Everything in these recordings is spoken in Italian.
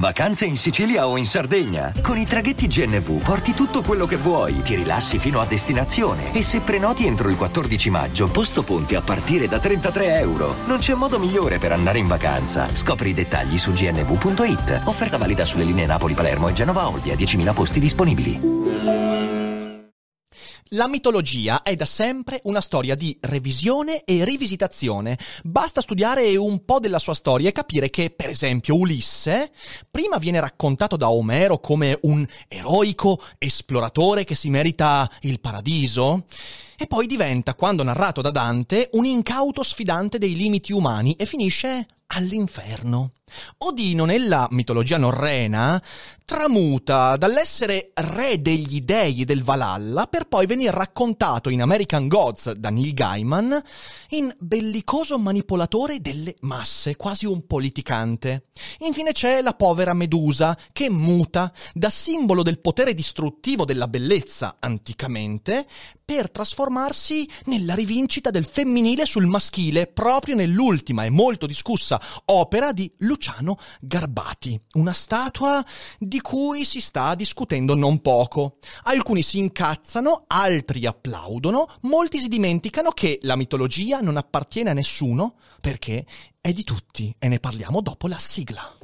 Vacanze in Sicilia o in Sardegna? Con i traghetti GNV porti tutto quello che vuoi, ti rilassi fino a destinazione e se prenoti entro il 14 maggio, posto ponti a partire da €33. Non c'è modo migliore per andare in vacanza. Scopri i dettagli su gnv.it. Offerta valida sulle linee Napoli-Palermo e Genova-Olbia, 10.000 posti disponibili. La mitologia è da sempre una storia di revisione e rivisitazione. Basta studiare un po' della sua storia e capire che, per esempio, Ulisse prima viene raccontato da Omero come un eroico esploratore che si merita il paradiso e poi diventa, quando narrato da Dante, un incauto sfidante dei limiti umani e finisce all'inferno. Odino, nella mitologia norrena, tramuta dall'essere re degli dei del Valhalla per poi venire raccontato in American Gods da Neil Gaiman in bellicoso manipolatore delle masse, quasi un politicante. Infine c'è la povera Medusa che muta da simbolo del potere distruttivo della bellezza anticamente per trasformarsi nella rivincita del femminile sul maschile proprio nell'ultima e molto discussa opera di Luciano Garbati, una statua di cui si sta discutendo non poco. Alcuni si incazzano, altri applaudono, molti si dimenticano che la mitologia non appartiene a nessuno perché è di tutti e ne parliamo dopo la sigla.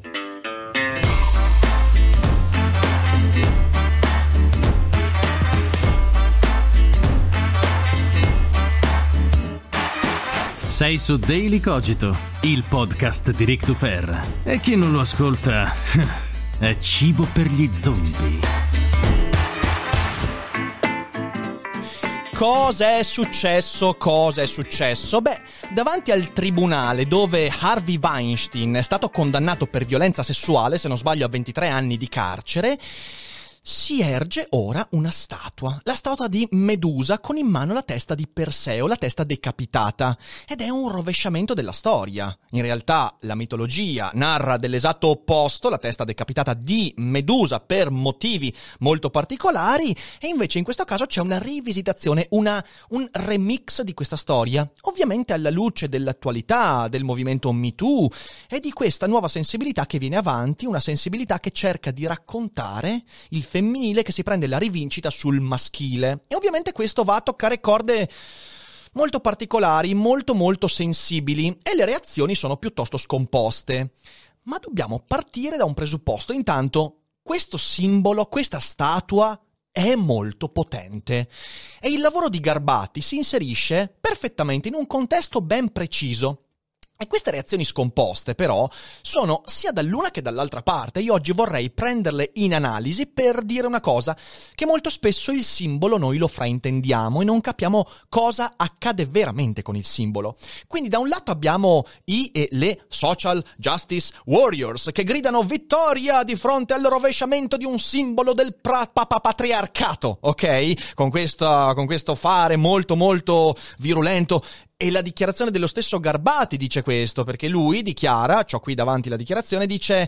Sei su Daily Cogito, il podcast di Ric Dufer. E chi non lo ascolta è cibo per gli zombie. Cosa è successo? Beh, davanti al tribunale dove Harvey Weinstein è stato condannato per violenza sessuale, se non sbaglio a 23 anni di carcere, si erge ora una statua, la statua di Medusa con in mano la testa di Perseo, la testa decapitata, ed è un rovesciamento della storia. In realtà la mitologia narra dell'esatto opposto, la testa decapitata di Medusa per motivi molto particolari, e invece in questo caso c'è una rivisitazione, un remix di questa storia, ovviamente alla luce dell'attualità, del movimento Me Too e di questa nuova sensibilità che viene avanti, una sensibilità che cerca di raccontare il femminile che si prende la rivincita sul maschile. E ovviamente questo va a toccare corde molto particolari, molto molto sensibili, e le reazioni sono piuttosto scomposte. Ma dobbiamo partire da un presupposto. Intanto, questo simbolo, questa statua è molto potente e il lavoro di Garbati si inserisce perfettamente in un contesto ben preciso. E queste reazioni scomposte, però, sono sia dall'una che dall'altra parte. Io oggi vorrei prenderle in analisi per dire una cosa, che molto spesso il simbolo noi lo fraintendiamo e non capiamo cosa accade veramente con il simbolo. Quindi da un lato abbiamo i e le social justice warriors che gridano vittoria di fronte al rovesciamento di un simbolo del patriarcato, ok? Con questo fare molto molto virulento. E la dichiarazione dello stesso Garbati dice questo, perché lui dichiara, c'ho qui davanti la dichiarazione, dice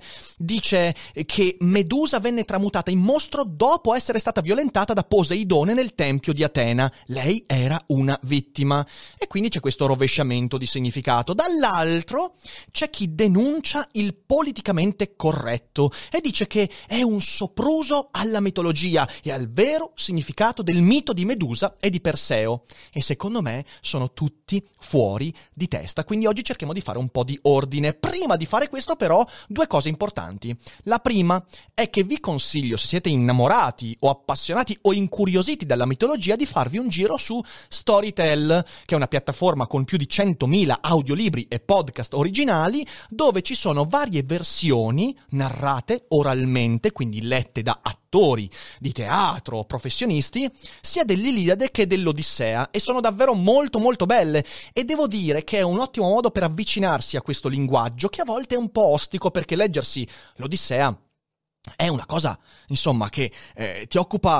che Medusa venne tramutata in mostro dopo essere stata violentata da Poseidone nel tempio di Atena. Lei era una vittima. E quindi c'è questo rovesciamento di significato. Dall'altro c'è chi denuncia il politicamente corretto e dice che è un sopruso alla mitologia e al vero significato del mito di Medusa e di Perseo. E secondo me sono tutti fuori di testa, quindi oggi cerchiamo di fare un po' di ordine. Prima di fare questo però, due cose importanti. La prima è che vi consiglio, se siete innamorati o appassionati o incuriositi dalla mitologia, di farvi un giro su Storytel, che è una piattaforma con più di 100.000 audiolibri e podcast originali, dove ci sono varie versioni narrate oralmente, quindi lette da attori di teatro, professionisti, sia dell'Iliade che dell'Odissea, e sono davvero molto molto belle. E devo dire che è un ottimo modo per avvicinarsi a questo linguaggio che a volte è un po' ostico, perché leggersi l'Odissea è una cosa, insomma, che ti occupa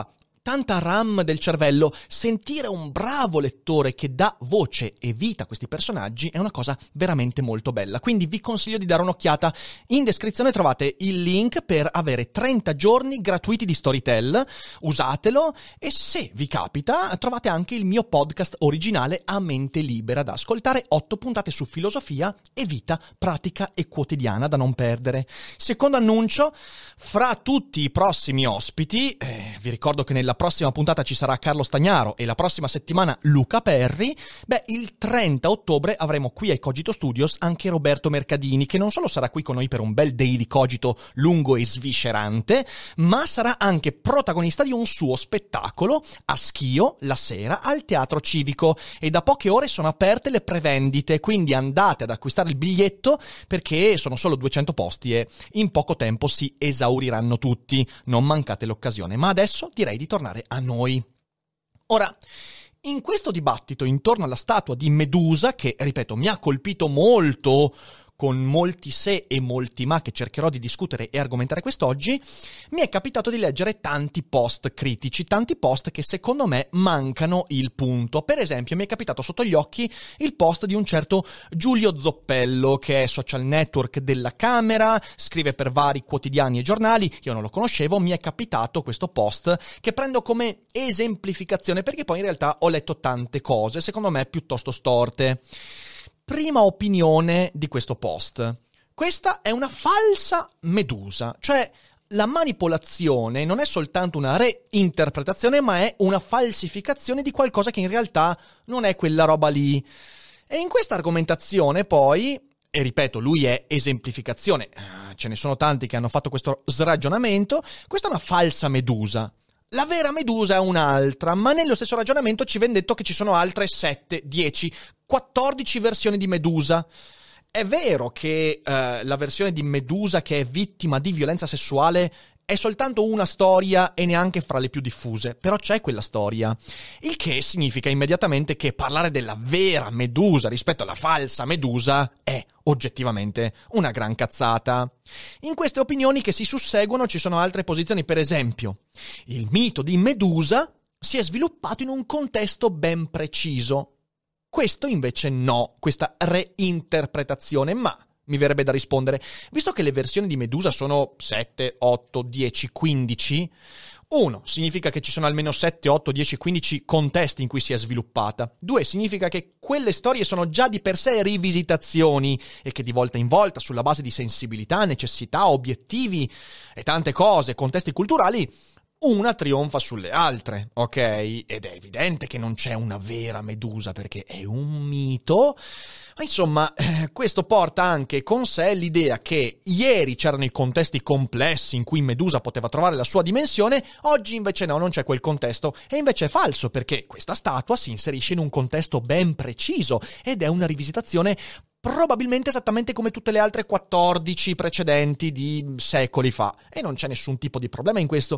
tanta RAM del cervello, sentire un bravo lettore che dà voce e vita a questi personaggi è una cosa veramente molto bella. Quindi vi consiglio di dare un'occhiata. In descrizione trovate il link per avere 30 giorni gratuiti di Storytel, usatelo, e se vi capita trovate anche il mio podcast originale A Mente Libera da ascoltare, 8 puntate su filosofia e vita pratica e quotidiana da non perdere. Secondo annuncio, fra tutti i prossimi ospiti, vi ricordo che nella prossima puntata ci sarà Carlo Stagnaro e la prossima settimana Luca Perri, il 30 ottobre avremo qui ai Cogito Studios anche Roberto Mercadini, che non solo sarà qui con noi per un bel daily cogito lungo e sviscerante, ma sarà anche protagonista di un suo spettacolo a Schio la sera al Teatro Civico, e da poche ore sono aperte le prevendite, quindi andate ad acquistare il biglietto perché sono solo 200 posti e in poco tempo si esauriranno tutti, non mancate l'occasione. Ma adesso direi di tornare a noi. Ora, in questo dibattito intorno alla statua di Medusa, che, ripeto, mi ha colpito molto, con molti se e molti ma che cercherò di discutere e argomentare quest'oggi, mi è capitato di leggere tanti post critici, tanti post che secondo me mancano il punto. Per esempio, mi è capitato sotto gli occhi il post di un certo Giulio Zoppello, che è social network della Camera, scrive per vari quotidiani e giornali. Io non lo conoscevo, mi è capitato questo post che prendo come esemplificazione, perché poi in realtà ho letto tante cose, secondo me piuttosto storte. Prima opinione di questo post. Questa è una falsa Medusa, cioè la manipolazione non è soltanto una reinterpretazione, ma è una falsificazione di qualcosa che in realtà non è quella roba lì. E in questa argomentazione poi, e ripeto, lui è esemplificazione, ce ne sono tanti che hanno fatto questo sragionamento, questa è una falsa Medusa. La vera Medusa è un'altra, ma nello stesso ragionamento ci viene detto che ci sono altre 7, 10, 14 versioni di Medusa. È vero che la versione di Medusa che è vittima di violenza sessuale è soltanto una storia e neanche fra le più diffuse, però c'è quella storia. Il che significa immediatamente che parlare della vera Medusa rispetto alla falsa Medusa è oggettivamente una gran cazzata. In queste opinioni che si susseguono ci sono altre posizioni. Per esempio, il mito di Medusa si è sviluppato in un contesto ben preciso. Questo invece no, questa reinterpretazione, ma mi verrebbe da rispondere, visto che le versioni di Medusa sono 7, 8, 10, 15, 1. Significa che ci sono almeno 7, 8, 10, 15 contesti in cui si è sviluppata. 2. Significa che quelle storie sono già di per sé rivisitazioni e che di volta in volta, sulla base di sensibilità, necessità, obiettivi e tante cose, contesti culturali, una trionfa sulle altre, ok? Ed è evidente che non c'è una vera Medusa perché è un mito. Ma insomma, questo porta anche con sé l'idea che ieri c'erano i contesti complessi in cui Medusa poteva trovare la sua dimensione, oggi invece no, non c'è quel contesto. E invece è falso, perché questa statua si inserisce in un contesto ben preciso ed è una rivisitazione probabilmente esattamente come tutte le altre 14 precedenti di secoli fa. E non c'è nessun tipo di problema in questo.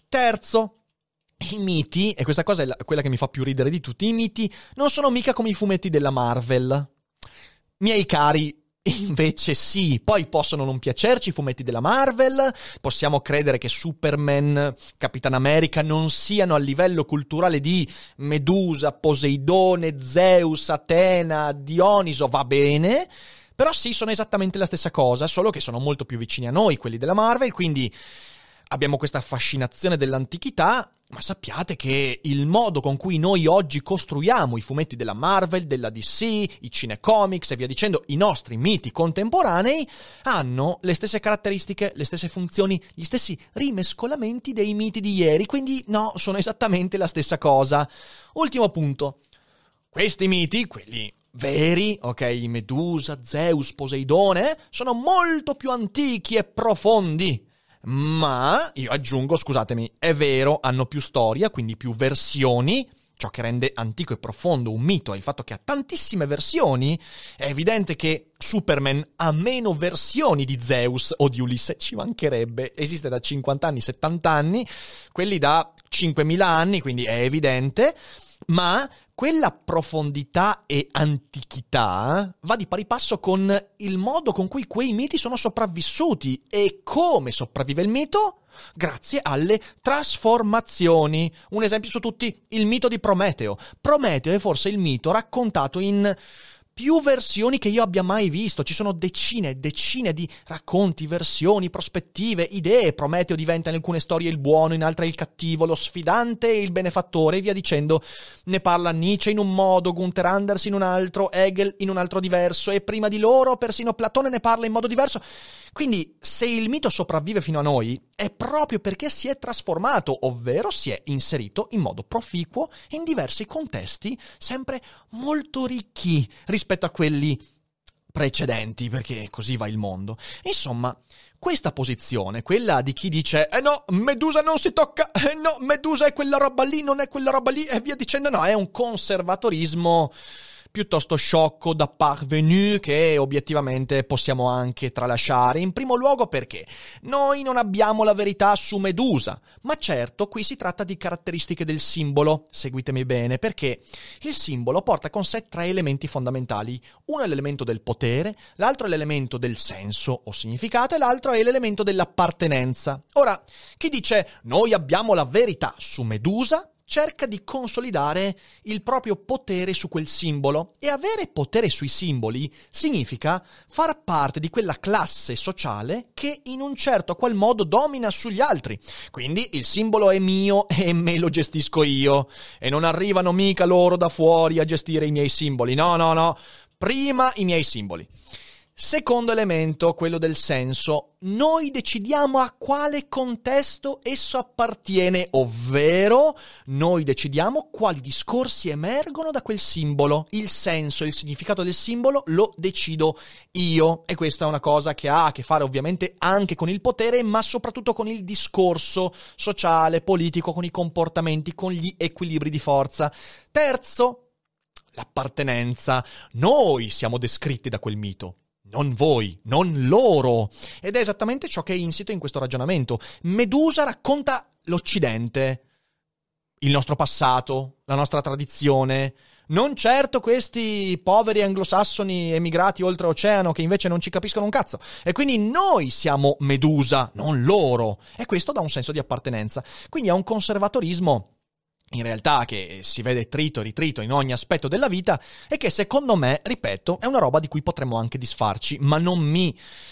Terzo, i miti, e questa cosa è quella che mi fa più ridere di tutti, i miti non sono mica come i fumetti della Marvel. Miei cari, invece sì, poi possono non piacerci i fumetti della Marvel, possiamo credere che Superman, Capitan America non siano a livello culturale di Medusa, Poseidone, Zeus, Atena, Dioniso, va bene, però sì, sono esattamente la stessa cosa, solo che sono molto più vicini a noi, quelli della Marvel, quindi abbiamo questa fascinazione dell'antichità, ma sappiate che il modo con cui noi oggi costruiamo i fumetti della Marvel, della DC, i cinecomics e via dicendo, i nostri miti contemporanei, hanno le stesse caratteristiche, le stesse funzioni, gli stessi rimescolamenti dei miti di ieri, quindi no, sono esattamente la stessa cosa. Ultimo punto. Questi miti, quelli veri, ok, Medusa, Zeus, Poseidone, sono molto più antichi e profondi. Ma, io aggiungo, scusatemi, è vero, hanno più storia, quindi più versioni. Ciò che rende antico e profondo un mito è il fatto che ha tantissime versioni. È evidente che Superman ha meno versioni di Zeus o di Ulisse, ci mancherebbe, esiste da 50 anni, 70 anni, quelli da 5.000 anni, quindi è evidente. Ma quella profondità e antichità va di pari passo con il modo con cui quei miti sono sopravvissuti. E come sopravvive il mito? Grazie alle trasformazioni. Un esempio su tutti, il mito di Prometeo. Prometeo è forse il mito raccontato in più versioni che io abbia mai visto. Ci sono decine e decine di racconti, versioni, prospettive, idee. Prometeo diventa in alcune storie il buono, in altre il cattivo, lo sfidante e il benefattore, e via dicendo. Ne parla Nietzsche in un modo, Gunther Anders in un altro, Hegel in un altro diverso, e prima di loro persino Platone ne parla in modo diverso. Quindi, se il mito sopravvive fino a noi, è proprio perché si è trasformato, ovvero si è inserito in modo proficuo in diversi contesti, sempre molto ricchi rispetto a quelli precedenti, perché così va il mondo. Insomma, questa posizione, quella di chi dice no, Medusa non si tocca, no, Medusa è quella roba lì, non è quella roba lì, e via dicendo, no, è un conservatorismo piuttosto sciocco da parvenu che obiettivamente possiamo anche tralasciare. In primo luogo perché noi non abbiamo la verità su Medusa, ma certo qui si tratta di caratteristiche del simbolo, seguitemi bene, perché il simbolo porta con sé 3 elementi fondamentali. Uno è l'elemento del potere, l'altro è l'elemento del senso o significato e l'altro è l'elemento dell'appartenenza. Ora, chi dice noi abbiamo la verità su Medusa cerca di consolidare il proprio potere su quel simbolo, e avere potere sui simboli significa far parte di quella classe sociale che in un certo qual modo domina sugli altri. Quindi il simbolo è mio e me lo gestisco io, e non arrivano mica loro da fuori a gestire i miei simboli. No, prima i miei simboli. Secondo elemento, quello del senso. Noi decidiamo a quale contesto esso appartiene, ovvero noi decidiamo quali discorsi emergono da quel simbolo. Il senso e il significato del simbolo lo decido io, e questa è una cosa che ha a che fare ovviamente anche con il potere, ma soprattutto con il discorso sociale, politico, con i comportamenti, con gli equilibri di forza. Terzo, l'appartenenza. Noi siamo descritti da quel mito. Non voi, non loro. Ed è esattamente ciò che è insito in questo ragionamento. Medusa racconta l'Occidente, il nostro passato, la nostra tradizione. Non certo questi poveri anglosassoni emigrati oltreoceano che invece non ci capiscono un cazzo. E quindi noi siamo Medusa, non loro. E questo dà un senso di appartenenza. Quindi è un conservatorismo in realtà che si vede trito e ritrito in ogni aspetto della vita, e che secondo me, ripeto, è una roba di cui potremmo anche disfarci, ma non mi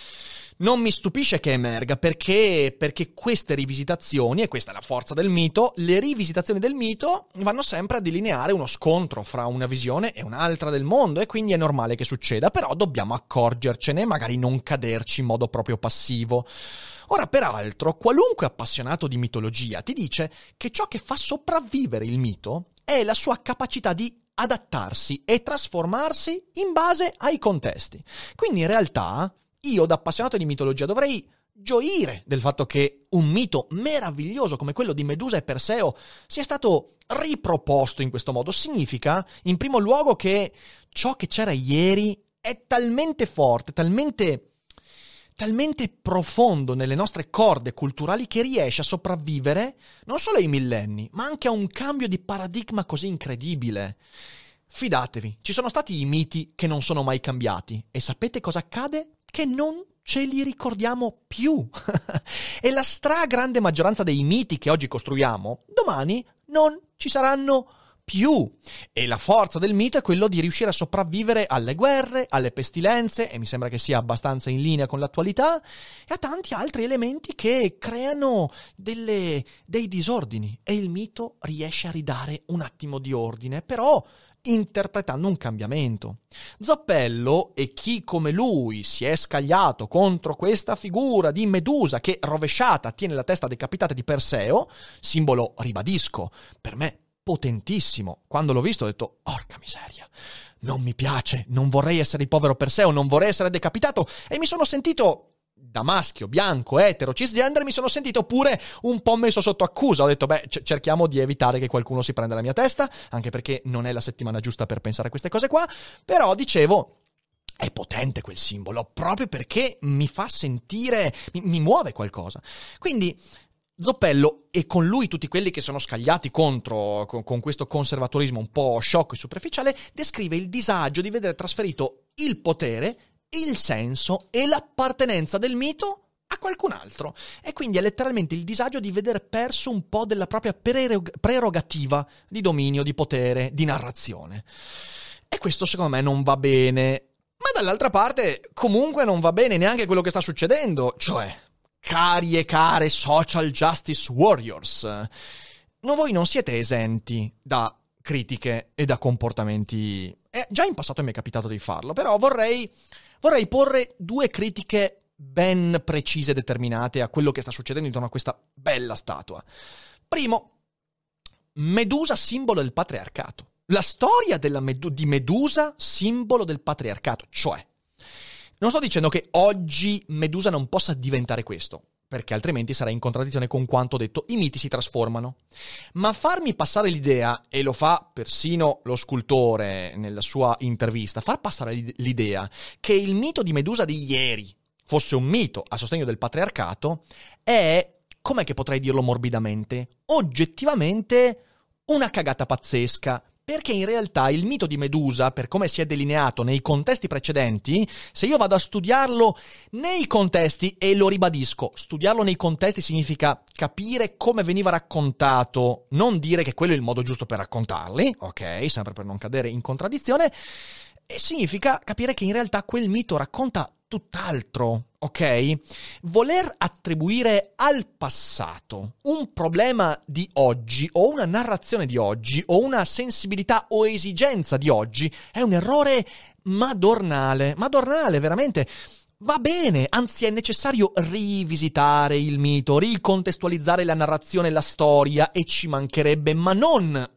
stupisce che emerga, perché queste rivisitazioni, e questa è la forza del mito, le rivisitazioni del mito vanno sempre a delineare uno scontro fra una visione e un'altra del mondo, e quindi è normale che succeda, però dobbiamo accorgercene e magari non caderci in modo proprio passivo. Ora, peraltro, qualunque appassionato di mitologia ti dice che ciò che fa sopravvivere il mito è la sua capacità di adattarsi e trasformarsi in base ai contesti. Quindi in realtà io, da appassionato di mitologia, dovrei gioire del fatto che un mito meraviglioso come quello di Medusa e Perseo sia stato riproposto in questo modo. Significa, in primo luogo, che ciò che c'era ieri è talmente forte, talmente profondo nelle nostre corde culturali che riesce a sopravvivere non solo ai millenni, ma anche a un cambio di paradigma così incredibile. Fidatevi, ci sono stati i miti che non sono mai cambiati, e sapete cosa accade? Che non ce li ricordiamo più. E la stragrande maggioranza dei miti che oggi costruiamo, domani non ci saranno più. E la forza del mito è quello di riuscire a sopravvivere alle guerre, alle pestilenze, e mi sembra che sia abbastanza in linea con l'attualità, e a tanti altri elementi che creano dei disordini, e il mito riesce a ridare un attimo di ordine, però interpretando un cambiamento. Zoppello e chi come lui si è scagliato contro questa figura di Medusa che rovesciata tiene la testa decapitata di Perseo, simbolo, ribadisco, per me potentissimo. Quando l'ho visto ho detto, porca miseria, non mi piace, non vorrei essere il povero Perseo, non vorrei essere decapitato, e mi sono sentito, da maschio, bianco, etero, cisgender, mi sono sentito pure un po' messo sotto accusa. Ho detto, cerchiamo di evitare che qualcuno si prenda la mia testa, anche perché non è la settimana giusta per pensare a queste cose qua, però dicevo, è potente quel simbolo, proprio perché mi fa sentire, mi muove qualcosa. Quindi Zoppello, e con lui tutti quelli che sono scagliati contro, con questo conservatorismo un po' sciocco e superficiale, descrive il disagio di vedere trasferito il potere, il senso e l'appartenenza del mito a qualcun altro. E quindi è letteralmente il disagio di vedere perso un po' della propria prerogativa di dominio, di potere, di narrazione. E questo secondo me non va bene. Ma dall'altra parte comunque non va bene neanche quello che sta succedendo, cioè, cari e care social justice warriors, voi non siete esenti da critiche e da comportamenti. Già in passato mi è capitato di farlo, però vorrei porre 2 critiche ben precise e determinate a quello che sta succedendo intorno a questa bella statua. Primo, Medusa simbolo del patriarcato. La storia di Medusa simbolo del patriarcato, cioè, non sto dicendo che oggi Medusa non possa diventare questo, perché altrimenti sarà in contraddizione con quanto detto, i miti si trasformano. Ma farmi passare l'idea, e lo fa persino lo scultore nella sua intervista, far passare l'idea che il mito di Medusa di ieri fosse un mito a sostegno del patriarcato è, com'è che potrei dirlo morbidamente, oggettivamente una cagata pazzesca. Perché in realtà il mito di Medusa, per come si è delineato nei contesti precedenti, se io vado a studiarlo nei contesti, e lo ribadisco, studiarlo nei contesti significa capire come veniva raccontato, non dire che quello è il modo giusto per raccontarli, ok, sempre per non cadere in contraddizione, e significa capire che in realtà quel mito racconta tutt'altro, ok? Voler attribuire al passato un problema di oggi o una narrazione di oggi o una sensibilità o esigenza di oggi è un errore madornale, veramente. Va bene, anzi è necessario rivisitare il mito, ricontestualizzare la narrazione e la storia, e ci mancherebbe, ma non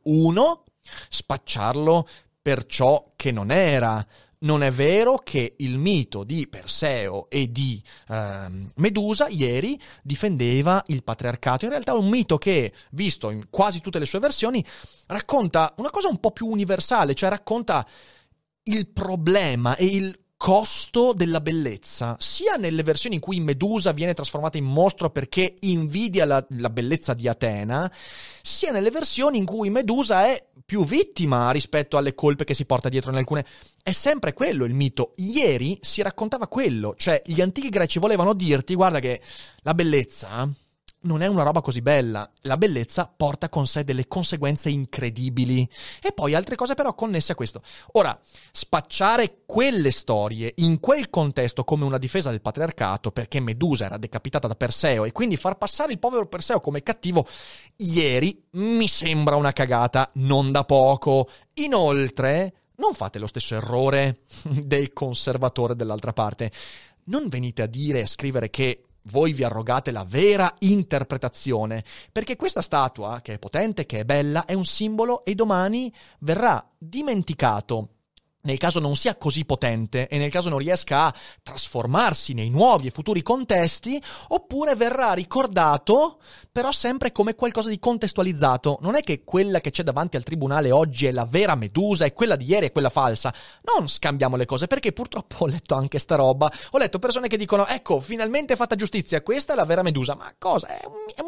spacciarlo per ciò che non era. Non è vero che il mito di Perseo e di Medusa ieri difendeva il patriarcato. In realtà è un mito che, visto in quasi tutte le sue versioni, racconta una cosa un po' più universale, cioè racconta il problema e il costo della bellezza, sia nelle versioni in cui Medusa viene trasformata in mostro perché invidia la bellezza di Atena, sia nelle versioni in cui Medusa è più vittima rispetto alle colpe che si porta dietro in alcune. È sempre quello il mito. Ieri si raccontava quello, cioè gli antichi greci volevano dirti, guarda che la bellezza non è una roba così bella, la bellezza porta con sé delle conseguenze incredibili, e poi altre cose però connesse a questo. Ora, spacciare quelle storie in quel contesto come una difesa del patriarcato perché Medusa era decapitata da Perseo e quindi far passare il povero Perseo come cattivo ieri mi sembra una cagata non da poco. Inoltre, non fate lo stesso errore del conservatore dall'altra parte. Non venite a dire e a scrivere che voi vi arrogate la vera interpretazione, perché questa statua, che è potente, che è bella, è un simbolo e domani verrà dimenticato nel caso non sia così potente e nel caso non riesca a trasformarsi nei nuovi e futuri contesti, oppure verrà ricordato però sempre come qualcosa di contestualizzato. Non è che quella che c'è davanti al tribunale oggi è la vera Medusa e quella di ieri è quella falsa. Non scambiamo le cose, perché purtroppo ho letto anche sta roba. Ho letto persone che dicono, ecco, finalmente è fatta giustizia, questa è la vera Medusa. Ma cosa? È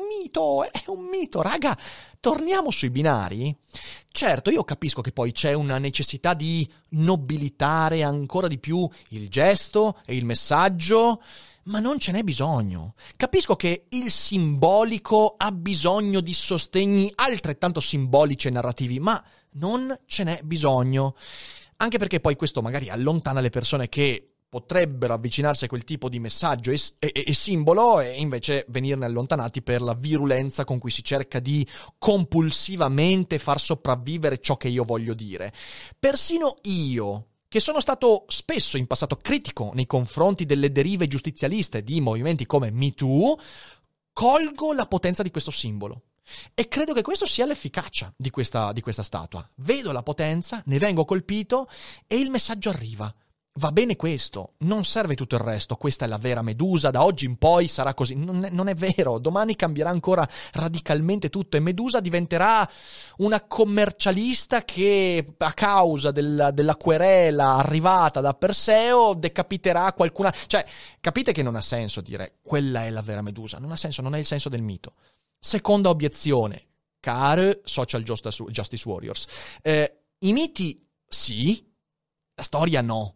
un mito, raga. Torniamo sui binari. Certo, io capisco che poi c'è una necessità di nobilitare ancora di più il gesto e il messaggio, ma non ce n'è bisogno. Capisco che il simbolico ha bisogno di sostegni altrettanto simbolici e narrativi, ma non ce n'è bisogno. Anche perché poi questo magari allontana le persone che potrebbero avvicinarsi a quel tipo di messaggio e simbolo, e invece venirne allontanati per la virulenza con cui si cerca di compulsivamente far sopravvivere ciò che io voglio dire. Persino io, che sono stato spesso in passato critico nei confronti delle derive giustizialiste di movimenti come Me Too, colgo la potenza di questo simbolo. E credo che questo sia l'efficacia di questa statua. Vedo la potenza, ne vengo colpito e il messaggio arriva. Va bene questo, non serve tutto il resto, questa è la vera Medusa, da oggi in poi sarà così. Non è vero, domani cambierà ancora radicalmente tutto e Medusa diventerà una commercialista che a causa della querela arrivata da Perseo decapiterà qualcuna. Cioè, capite che non ha senso dire quella è la vera Medusa, non ha senso, non è il senso del mito. Seconda obiezione, care Social Justice Warriors. I miti sì, la storia no.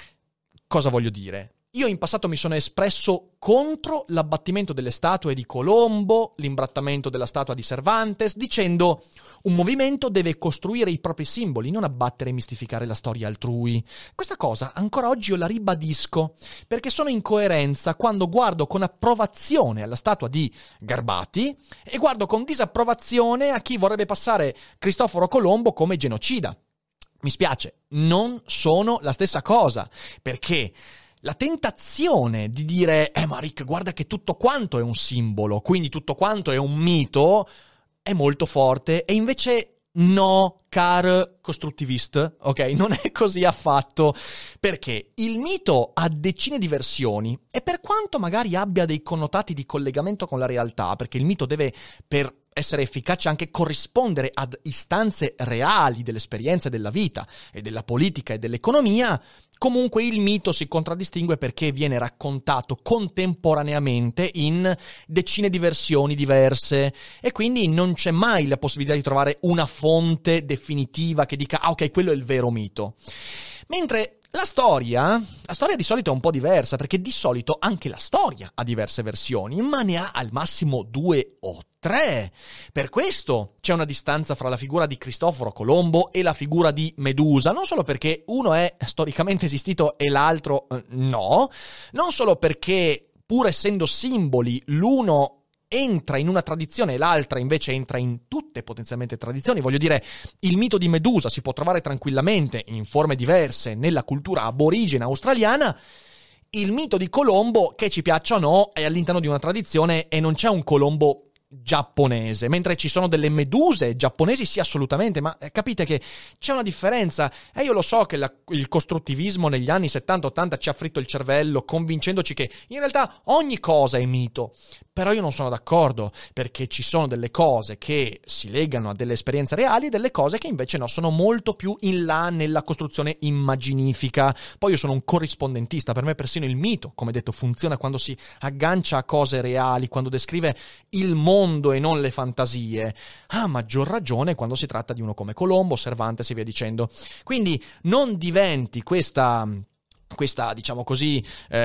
Cosa voglio dire? Io in passato mi sono espresso contro l'abbattimento delle statue di Colombo, l'imbrattamento della statua di Cervantes, dicendo un movimento deve costruire i propri simboli, non abbattere e mistificare la storia altrui. Questa cosa ancora oggi io la ribadisco, perché sono in coerenza quando guardo con approvazione alla statua di Garbati e guardo con disapprovazione a chi vorrebbe passare Cristoforo Colombo come genocida. Mi spiace, non sono la stessa cosa, perché la tentazione di dire ma Rick, guarda che tutto quanto è un simbolo, quindi tutto quanto è un mito, è molto forte, e invece no, car costruttivist, ok? Non è così affatto, perché il mito ha decine di versioni e per quanto magari abbia dei connotati di collegamento con la realtà, perché il mito deve, per essere efficace, anche corrispondere ad istanze reali delle esperienze della vita e della politica e dell'economia, comunque il mito si contraddistingue perché viene raccontato contemporaneamente in decine di versioni diverse e quindi non c'è mai la possibilità di trovare una fonte definitiva che dica ok, quello è il vero mito. Mentre la storia di solito è un po' diversa, perché di solito anche la storia ha diverse versioni, ma ne ha al massimo 2 o 3. Per questo c'è una distanza fra la figura di Cristoforo Colombo e la figura di Medusa, non solo perché uno è storicamente esistito e l'altro no, non solo perché pur essendo simboli l'uno entra in una tradizione e l'altra invece entra in tutte potenzialmente tradizioni. Voglio dire, il mito di Medusa si può trovare tranquillamente in forme diverse nella cultura aborigena australiana. Il mito di Colombo, che ci piaccia o no, è all'interno di una tradizione e non c'è un Colombo giapponese, mentre ci sono delle meduse giapponesi, sì, assolutamente, ma capite che c'è una differenza. E io lo so che il costruttivismo negli anni 70-80 ci ha fritto il cervello convincendoci che in realtà ogni cosa è mito, però io non sono d'accordo, perché ci sono delle cose che si legano a delle esperienze reali e delle cose che invece no, sono molto più in là nella costruzione immaginifica. Poi io sono un corrispondentista, per me persino il mito, come detto, funziona quando si aggancia a cose reali, quando descrive il mondo e non le fantasie. A maggior ragione quando si tratta di uno come Colombo, Cervantes e via dicendo. Quindi non diventi questa diciamo così,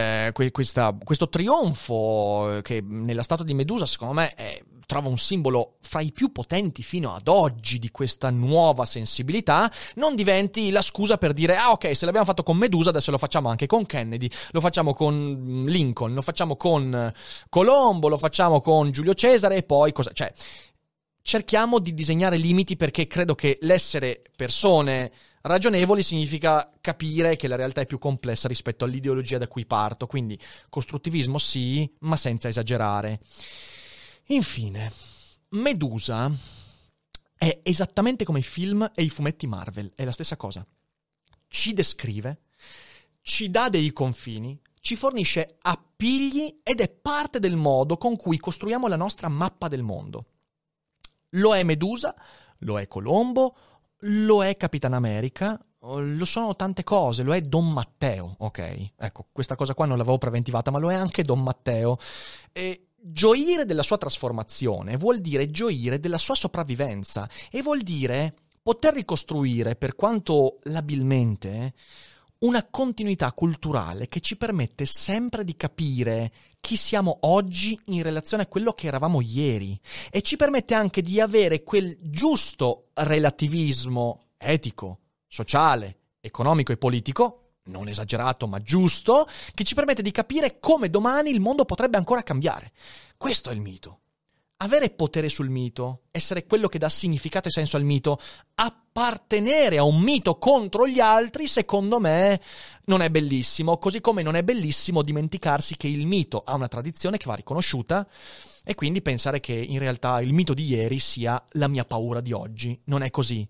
questo trionfo che nella statua di Medusa secondo me trova un simbolo fra i più potenti fino ad oggi di questa nuova sensibilità, non diventi la scusa per dire ok, se l'abbiamo fatto con Medusa adesso lo facciamo anche con Kennedy, lo facciamo con Lincoln, lo facciamo con Colombo, lo facciamo con Giulio Cesare e poi cosa? Cioè, cerchiamo di disegnare limiti, perché credo che l'essere persone ragionevoli significa capire che la realtà è più complessa rispetto all'ideologia da cui parto, quindi costruttivismo sì, ma senza esagerare. Infine, Medusa è esattamente come i film e i fumetti Marvel, è la stessa cosa. Ci descrive, ci dà dei confini, ci fornisce appigli ed è parte del modo con cui costruiamo la nostra mappa del mondo. Lo è Medusa, lo è Colombo, lo è Capitan America, lo sono tante cose, lo è Don Matteo, ok? Ecco, questa cosa qua non l'avevo preventivata, ma lo è anche Don Matteo. E gioire della sua trasformazione vuol dire gioire della sua sopravvivenza e vuol dire poter ricostruire, per quanto labilmente, una continuità culturale che ci permette sempre di capire chi siamo oggi in relazione a quello che eravamo ieri, e ci permette anche di avere quel giusto relativismo etico, sociale, economico e politico, non esagerato ma giusto, che ci permette di capire come domani il mondo potrebbe ancora cambiare. Questo è il mito. Avere potere sul mito, essere quello che dà significato e senso al mito, appartenere a un mito contro gli altri, secondo me non è bellissimo, così come non è bellissimo dimenticarsi che il mito ha una tradizione che va riconosciuta e quindi pensare che in realtà il mito di ieri sia la mia paura di oggi. Non è così.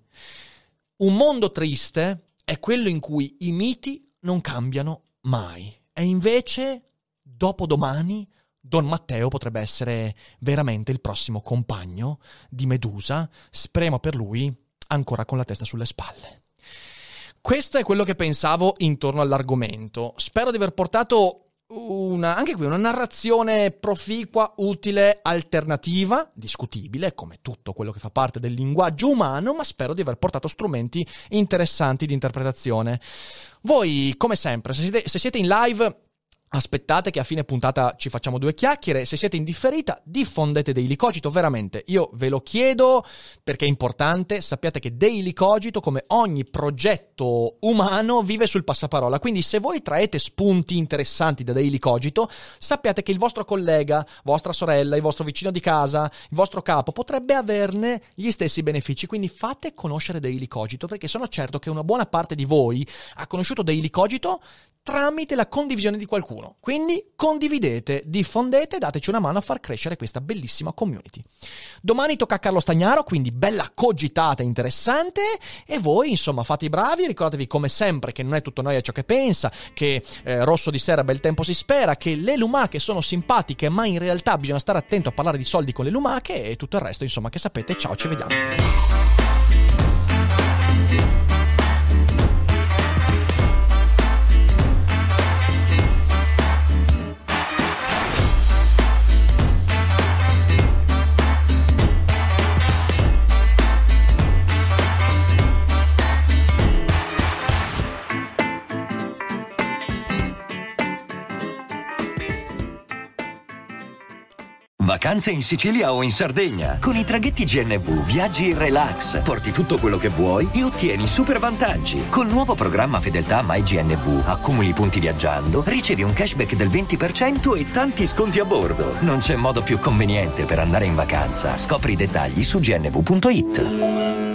Un mondo triste è quello in cui i miti non cambiano mai. E invece, dopodomani, Don Matteo potrebbe essere veramente il prossimo compagno di Medusa. Speriamo per lui ancora con la testa sulle spalle. Questo è quello che pensavo intorno all'argomento. Spero di aver portato anche qui una narrazione proficua, utile, alternativa, discutibile come tutto quello che fa parte del linguaggio umano, ma spero di aver portato strumenti interessanti di interpretazione. Voi, come sempre, se siete in live, aspettate che a fine puntata ci facciamo 2 chiacchiere. Se siete in differita, diffondete Daily Cogito, veramente. Io ve lo chiedo perché è importante. Sappiate che Daily Cogito, come ogni progetto umano, vive sul passaparola. Quindi se voi traete spunti interessanti da Daily Cogito, sappiate che il vostro collega, vostra sorella, il vostro vicino di casa, il vostro capo potrebbe averne gli stessi benefici. Quindi fate conoscere Daily Cogito, perché sono certo che una buona parte di voi ha conosciuto Daily Cogito tramite la condivisione di qualcuno. Quindi condividete, diffondete, dateci una mano a far crescere questa bellissima community. Domani tocca a Carlo Stagnaro, quindi bella cogitata interessante, e voi insomma fate i bravi, ricordatevi come sempre che non è tutto noia ciò che pensa, che rosso di sera bel tempo si spera, che le lumache sono simpatiche ma in realtà bisogna stare attento a parlare di soldi con le lumache, e tutto il resto insomma che sapete. Ciao, ci vediamo. Vacanze in Sicilia o in Sardegna. Con i traghetti GNV viaggi in relax, porti tutto quello che vuoi e ottieni super vantaggi. Col nuovo programma Fedeltà MyGNV accumuli punti viaggiando, ricevi un cashback del 20% e tanti sconti a bordo. Non c'è modo più conveniente per andare in vacanza. Scopri i dettagli su gnv.it.